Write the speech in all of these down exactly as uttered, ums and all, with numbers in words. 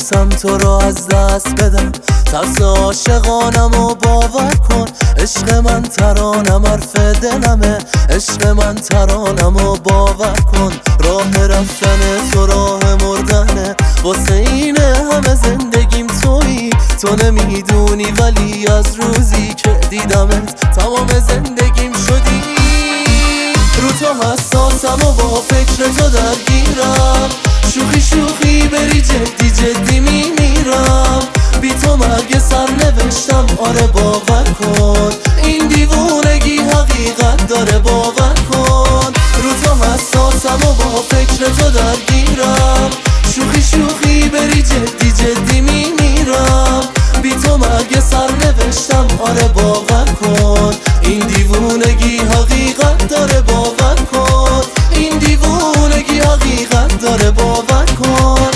میترسم تو رو از دست بدم، ترس عاشقانم و باور کن. عشق من ترانم، حرف دلمه، عشق من ترانم و باور کن. راه رفتن تو راه مردنه، واسه اینه همه زندگیم تویی. تو نمیدونی ولی از روزی که دیدمت تمام زندگیم شدی. رو تو حساسم و با فکر تو درگیرم، شوخی شوخی بری جدی جدی میمیرم. بی تو مرگ سر نوشتم، آره باور کن. این دیوونگی حقیقت داره، باور کن. رو تو حساسم و با فکر تو درگیرم، شوخی شوخی بری جدی جدی میمیرم. بی تو مرگ سر نوشتم، آره باور کن. این دیوونگی حقیقت داره، باور کن. این دیوونگی حقیقت داره، باور کن.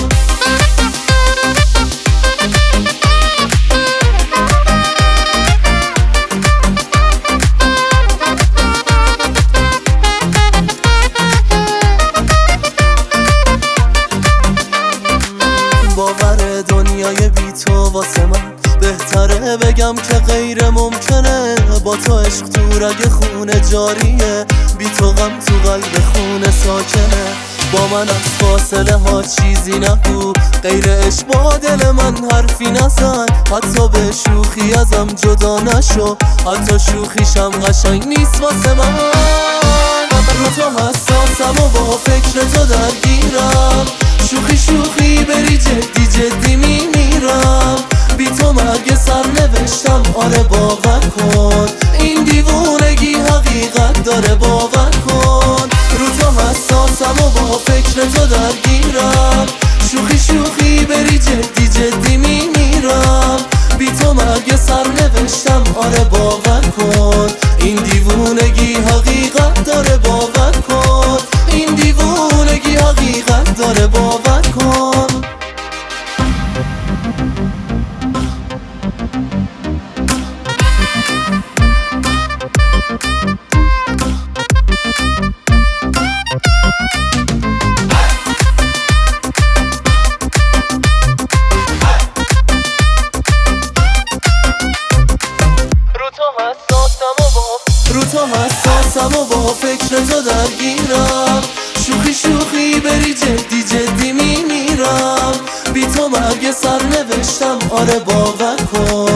باور دنیای بی تو واسه من بهتره بگم که غیر ممکنه. با تو عشق تو رگ خونه جاریه، بی تو غم تو قلب خونه ساکنه. با من از فاصله ها چیزی نگو، غیر عشق با دل من حرفی نزن. حتی به شوخی ازم جدا نشو، حتی شوخیشم قشنگ نیست واسه من. رو تو حساسم و با فکر تو درگیرم، شوخی شوخی بری جدی جدی میمیرم. بی تو مرگ سر نوشتم، آره باور کن. این دیوونگی حقیقت داره، باور کن. رو تو حساسم و با فکر تو درگیرم، شوخی شوخی بری جدی جدی میمیرم. بی تو مرگ سر نوشتم، آره باور کن. این دیوونگی حقیقت داره، باور کن. این دیوونگی حقیقت داره، باور کن. رو تو حساسم و با فکر تو درگیرم، شوخی شوخی بری جدی جدی میمیرم. بی تو مرگ سر نوشتم، آره باور کن.